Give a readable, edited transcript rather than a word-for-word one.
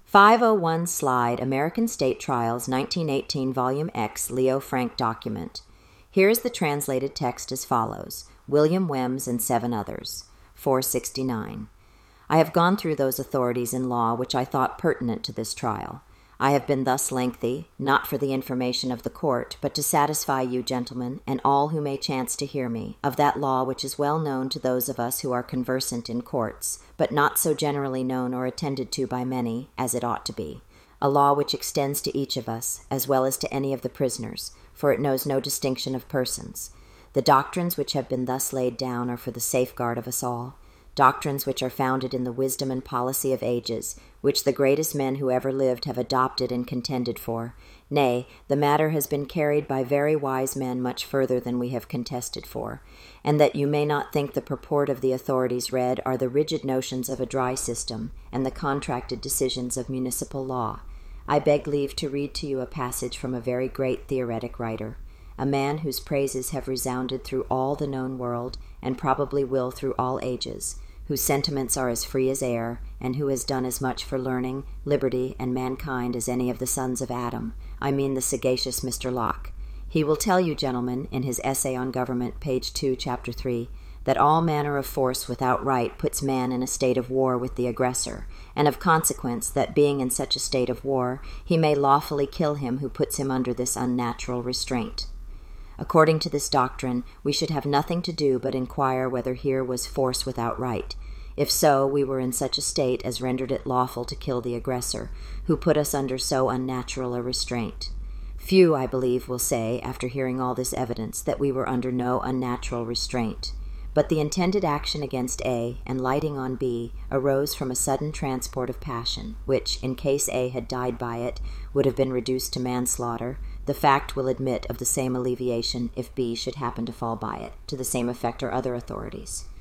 501 Slide, American State Trials, 1918, Volume X, Leo Frank document. Here is the translated text as follows. William Wems and 7 others. 469. I have gone through those authorities in law which I thought pertinent to this trial. I have been thus lengthy, not for the information of the court, but to satisfy you, gentlemen, and all who may chance to hear me, of that law which is well known to those of us who are conversant in courts, but not so generally known or attended to by many as it ought to be. A law which extends to each of us, as well as to any of the prisoners, for it knows no distinction of persons. The doctrines which have been thus laid down are for the safeguard of us all. Doctrines which are founded in the wisdom and policy of ages, which the greatest men who ever lived have adopted and contended for. Nay, the matter has been carried by very wise men much further than we have contested for. And that you may not think the purport of the authorities read are the rigid notions of a dry system and the contracted decisions of municipal law, I beg leave to read to you a passage from a very great theoretic writer, a man whose praises have resounded through all the known world, and probably will through all ages, whose sentiments are as free as air, and who has done as much for learning, liberty, and mankind as any of the sons of Adam. I mean the sagacious Mr. Locke. He will tell you, gentlemen, in his Essay on Government, page 2, chapter 3, that all manner of force without right puts man in a state of war with the aggressor, and of consequence that being in such a state of war, he may lawfully kill him who puts him under this unnatural restraint. According to this doctrine, we should have nothing to do but inquire whether here was force without right. If so, we were in such a state as rendered it lawful to kill the aggressor, who put us under so unnatural a restraint. Few, I believe, will say, after hearing all this evidence, that we were under no unnatural restraint. But the intended action against A, and lighting on B, arose from a sudden transport of passion, which, in case A had died by it, would have been reduced to manslaughter. The fact will admit of the same alleviation if B should happen to fall by it. To the same effect are other authorities.